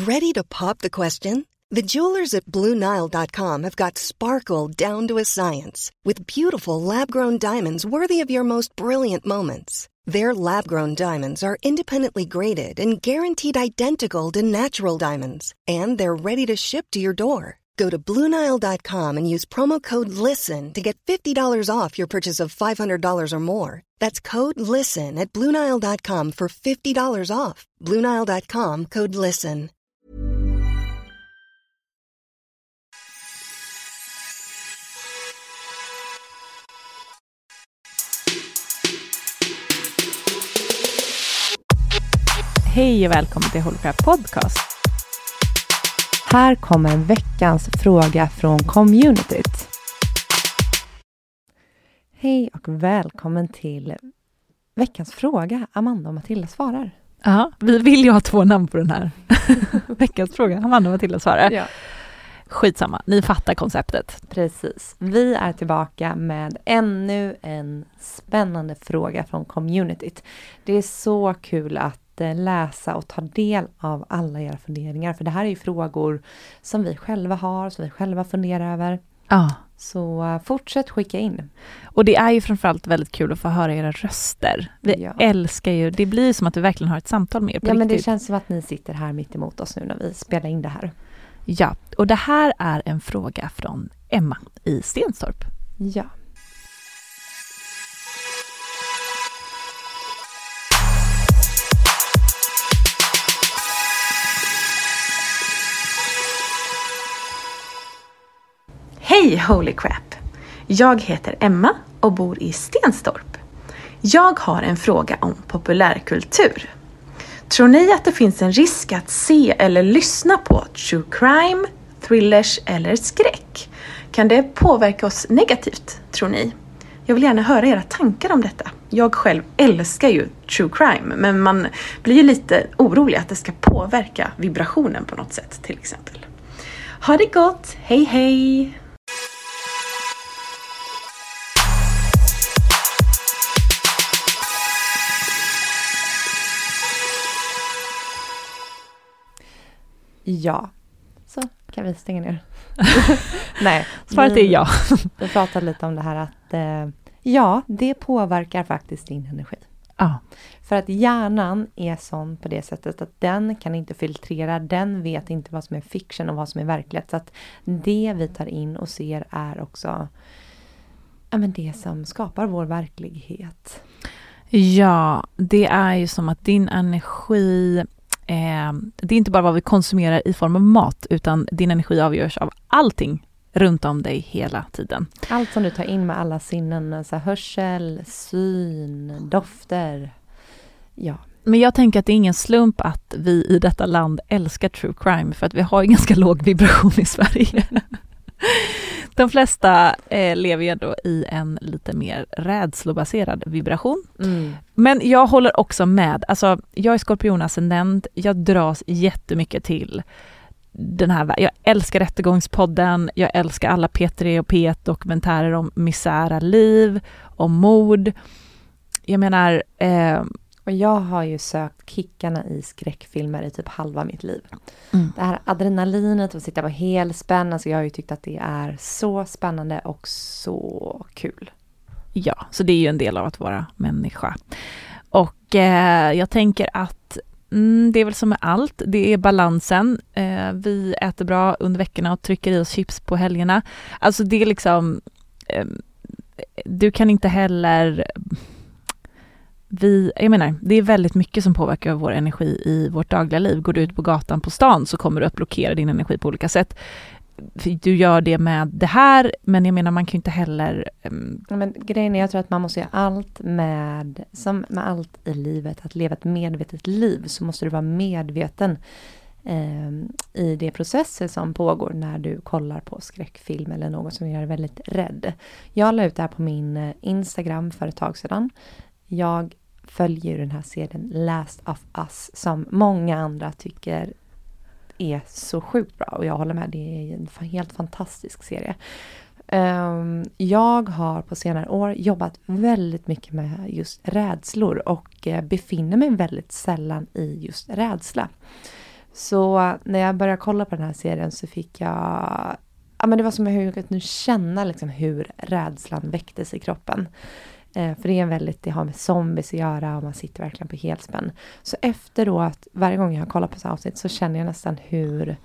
Ready to pop the question? The jewelers at BlueNile.com have got sparkle down to a science with beautiful lab-grown diamonds worthy of your most brilliant moments. Their lab-grown diamonds are independently graded and guaranteed identical to natural diamonds, and they're ready to ship to your door. Go to BlueNile.com and use promo code LISTEN to get $50 off your purchase of $500 or more. That's code LISTEN at BlueNile.com for $50 off. BlueNile.com, code LISTEN. Hej och välkommen till Holycrap Podcast. Här kommer veckans fråga från communityt. Hej och välkommen till veckans fråga. Amanda och Matilda svarar. Ja, vi vill ju ha 2 namn på den här. Veckans fråga. Amanda och Matilda svarar. Ja. Skitsamma, ni fattar konceptet. Precis. Vi är tillbaka med ännu en spännande fråga från communityt. Det är så kul att läsa och ta del av alla era funderingar. För det här är ju frågor som vi själva har, som vi själva funderar över. Ja. Så fortsätt skicka in. Och det är ju framförallt väldigt kul att få höra era röster. Vi älskar ju, det blir som att vi verkligen har ett samtal med er på riktigt. Men det känns som att ni sitter här mitt emot oss nu när vi spelar in det här. Ja, och det här är en fråga från Emma i Stenstorp. Ja. Hej Holycrap! Jag heter Emma och bor i Stenstorp. Jag har en fråga om populärkultur. Tror ni att det finns en risk att se eller lyssna på true crime, thrillers eller skräck? Kan det påverka oss negativt, tror ni? Jag vill gärna höra era tankar om detta. Jag själv älskar ju true crime, men man blir ju lite orolig att det ska påverka vibrationen på något sätt till exempel. Ha det gott! Hej hej! Ja, så kan vi stänga ner. Nej, svaret är ja. Vi pratade lite om det här att ja, det påverkar faktiskt din energi. Ja. För att hjärnan är sån på det sättet att den kan inte filtrera, den vet inte vad som är fiction och vad som är verklighet. Så att det vi tar in och ser är också det som skapar vår verklighet. Ja, det är ju som att din energi... det är inte bara vad vi konsumerar i form av mat, utan din energi avgörs av allting runt om dig hela tiden. Allt som du tar in med alla sinnen, alltså hörsel, syn, dofter. Ja. Men jag tänker att det är ingen slump att vi i detta land älskar true crime, för att vi har en ganska låg vibration i Sverige. De flesta lever ju ändå i en lite mer rädslobaserad vibration. Mm. Men jag håller också med. Alltså, jag är skorpionascendent. Jag dras jättemycket till den här. Jag älskar Rättegångspodden. Jag älskar alla P3 och P1 dokumentärer om misära liv, om mord. Jag menar... Och jag har ju sökt kickarna i skräckfilmer i typ halva mitt liv. Mm. Det här adrenalinet och sitta på helspänn. Alltså jag har ju tyckt att det är så spännande och så kul. Ja, så det är ju en del av att vara människa. Och jag tänker att det är väl som med allt. Det är balansen. Vi äter bra under veckorna och trycker i oss chips på helgerna. Alltså det är liksom... du kan inte heller... Jag menar, det är väldigt mycket som påverkar vår energi i vårt dagliga liv. Går du ut på gatan på stan så kommer du att blockera din energi på olika sätt. Du gör det med det här, men jag menar man kan ju inte heller... Men grejen är, jag tror att man måste göra allt som med allt i livet, att leva ett medvetet liv, så måste du vara medveten i de processer som pågår när du kollar på skräckfilm eller något som gör dig väldigt rädd. Jag la ut det här på min Instagram för ett tag sedan. Jag följer den här serien Last of Us som många andra tycker är så sjukt bra. Och jag håller med, det är en helt fantastisk serie. Jag har på senare år jobbat väldigt mycket med just rädslor och befinner mig väldigt sällan i just rädsla. Så när jag började kolla på den här serien så fick jag... Ja, men det var som att nu känna liksom hur rädslan väcktes i kroppen. För det är det har med zombies att göra och man sitter verkligen på helspänn. Så efteråt, varje gång jag har kollat på så avsnitt så känner jag nästan hur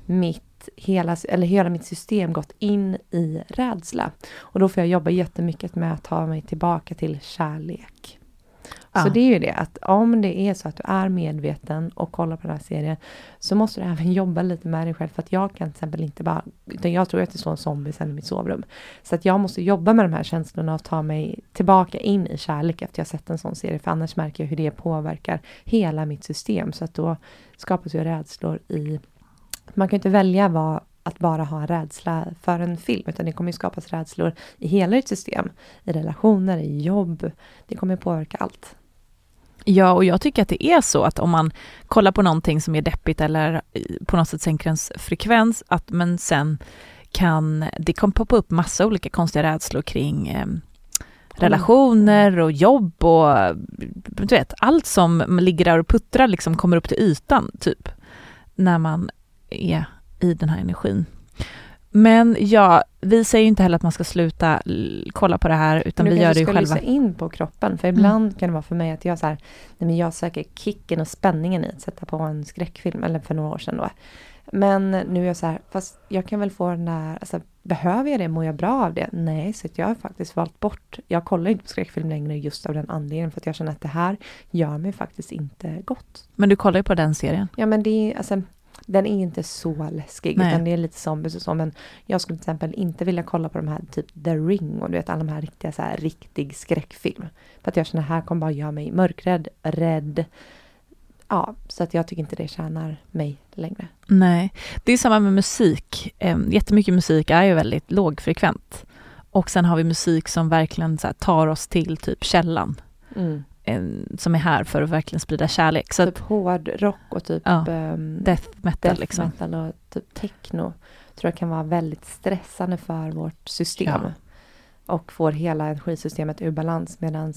hela mitt system gått in i rädsla. Och då får jag jobba jättemycket med att ta mig tillbaka till kärlek. Så det är ju det, att om det är så att du är medveten och kollar på den här serien så måste du även jobba lite med dig själv. För att jag kan till exempel inte bara, utan jag tror att det står en zombie sen i mitt sovrum. Så att jag måste jobba med de här känslorna och ta mig tillbaka in i kärlek efter jag sett en sån serie. För annars märker jag hur det påverkar hela mitt system. Så att då skapas ju rädslor i... Man kan inte välja att bara ha en rädsla för en film, utan det kommer ju skapas rädslor i hela ditt system. I relationer, i jobb. Det kommer påverka allt. Ja, och jag tycker att det är så att om man kollar på någonting som är deppigt eller på något sätt sänker ens frekvens, men sen kan det poppa upp massa olika konstiga rädslor kring relationer och jobb och du vet, allt som ligger där och puttrar liksom kommer upp till ytan typ när man är i den här energin. Men ja, vi säger inte heller att man ska sluta kolla på det här, utan vi gör det ju själva. Du ska in på kroppen, för ibland kan det vara för mig att jag så här, jag söker kicken och spänningen i att sätta på en skräckfilm, eller för några år sedan då. Men nu är jag så här, fast jag kan väl få den där, alltså, behöver jag det, mår jag bra av det? Nej, så att jag har faktiskt valt bort, jag kollar inte på skräckfilm längre just av den anledningen, för att jag känner att det här gör mig faktiskt inte gott. Men du kollar ju på den serien. Ja, men det är, alltså... Den är inte så läskig, utan det är lite zombies och så. Men jag skulle till exempel inte vilja kolla på de här typ The Ring och du vet alla de här riktiga så här riktig skräckfilm. För att jag känner att här kommer bara göra mig mörkrädd, rädd. Ja, så att jag tycker inte det tjänar mig längre. Nej, det är samma med musik. Jättemycket musik är ju väldigt lågfrekvent. Och sen har vi musik som verkligen så här tar oss till typ källan. Som är här för att verkligen sprida kärlek. Så typ hårdrock och typ death metal liksom. Metal och typ techno tror jag kan vara väldigt stressande för vårt system. Ja. Och får hela energisystemet ur balans, medan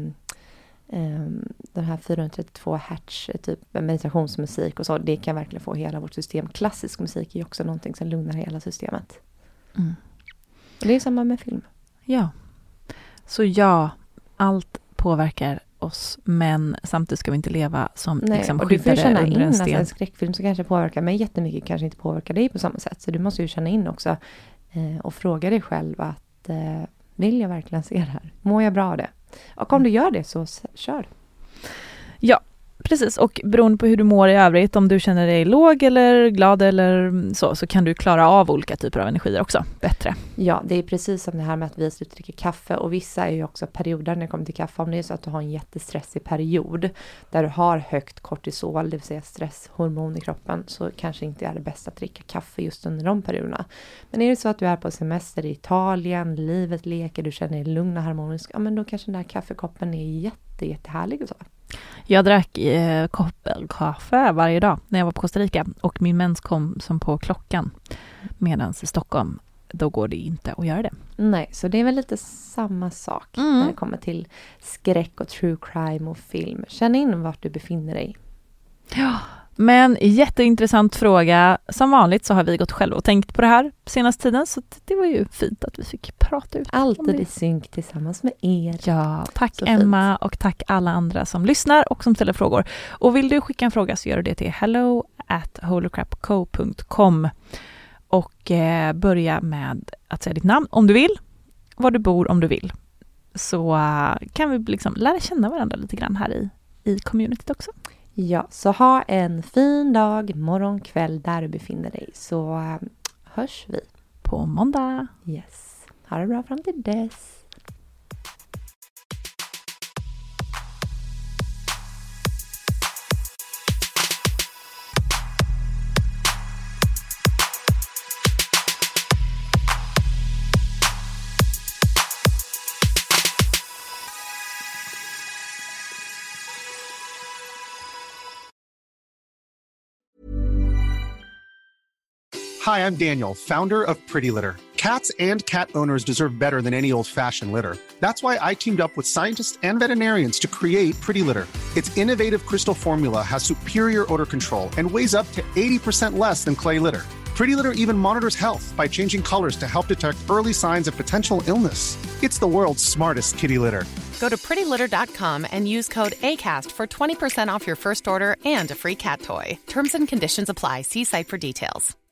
den här 432 hertz typ meditationsmusik och så, det kan verkligen få hela vårt system. Klassisk musik är ju också någonting som lugnar hela systemet. Och det är samma med film. Ja. Så ja, allt påverkar oss, men samtidigt ska vi inte leva som liksom skyddade under en sten. En skräckfilm som kanske påverkar mig jättemycket kanske inte påverkar dig på samma sätt. Så du måste ju känna in också och fråga dig själv att vill jag verkligen se det här? Mår jag bra av det? Och om du gör det så kör. Ja, precis. Och beroende på hur du mår i övrigt, om du känner dig låg eller glad eller så kan du klara av olika typer av energier också bättre. Ja, det är precis som det här med att vi slutar dricka kaffe, och vissa är ju också perioder när det kommer till kaffe. Om det är så att du har en jättestressig period där du har högt kortisol, det vill säga stresshormon i kroppen, så kanske inte är det bästa att dricka kaffe just under de perioderna. Men är det så att du är på semester i Italien, livet leker, du känner dig lugn och harmonisk, ja men då kanske den där kaffekoppen är jättehärlig och så. Jag drack koppelkaffe varje dag när jag var på Costa Rica, och min mens kom som på klockan, medan i Stockholm då går det inte att göra det. Nej, så det är väl lite samma sak när det kommer till skräck och true crime och film. Känn in vart du befinner dig. Ja, men jätteintressant fråga. Som vanligt så har vi gått själva och tänkt på det här senaste tiden, så det var ju fint att vi fick prata ut. Alltid i synk tillsammans med er. Ja, tack Emma, och tack alla andra som lyssnar och som ställer frågor. Och vill du skicka en fråga så gör du det till hello@holycrapco.com och börja med att säga ditt namn om du vill, var du bor om du vill. Så kan vi liksom lära känna varandra lite grann här i communityt också. Ja, så ha en fin dag, morgon, kväll där du befinner dig, så hörs vi på måndag. Yes, ha det bra fram till dess. Hi, I'm Daniel, founder of Pretty Litter. Cats and cat owners deserve better than any old-fashioned litter. That's why I teamed up with scientists and veterinarians to create Pretty Litter. Its innovative crystal formula has superior odor control and weighs up to 80% less than clay litter. Pretty Litter even monitors health by changing colors to help detect early signs of potential illness. It's the world's smartest kitty litter. Go to prettylitter.com and use code ACAST for 20% off your first order and a free cat toy. Terms and conditions apply. See site for details.